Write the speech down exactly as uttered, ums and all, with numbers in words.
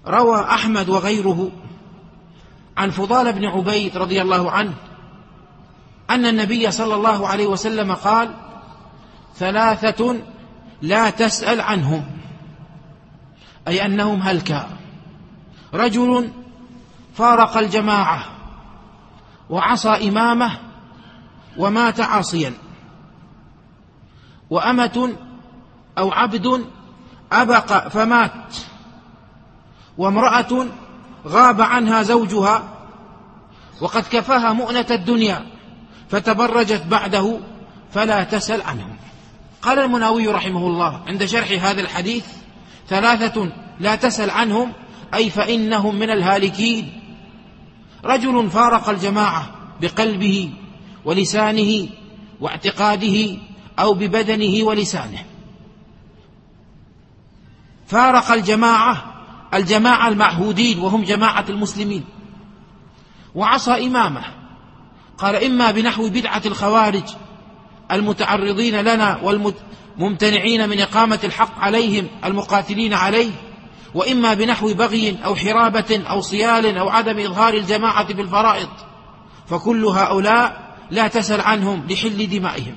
روى أحمد وغيره عن فضال بن عبيد رضي الله عنه أن النبي صلى الله عليه وسلم قال: ثلاثة لا تسأل عنهم، أي أنهم هلكا: رجل فارق الجماعة وعصى إمامه ومات عاصيا، وأمة أو عبد أبق فمات، وامرأة غاب عنها زوجها وقد كفاها مؤنة الدنيا فتبرجت بعده فلا تسأل عنهم. قال المناوي رحمه الله عند شرح هذا الحديث: ثلاثة لا تسأل عنهم، أي فإنهم من الهالكين: رجل فارق الجماعة بقلبه ولسانه واعتقاده أو ببدنه ولسانه. فارق الجماعة، الجماعة المعهودين وهم جماعة المسلمين، وعصى إمامه. قال: إما بنحو بدعة الخوارج المتعرضين لنا والممتنعين من إقامة الحق عليهم المقاتلين عليه، وإما بنحو بغي أو حرابة أو صيال أو عدم إظهار الجماعة بالفرائض، فكل هؤلاء لا تسأل عنهم لحل دمائهم.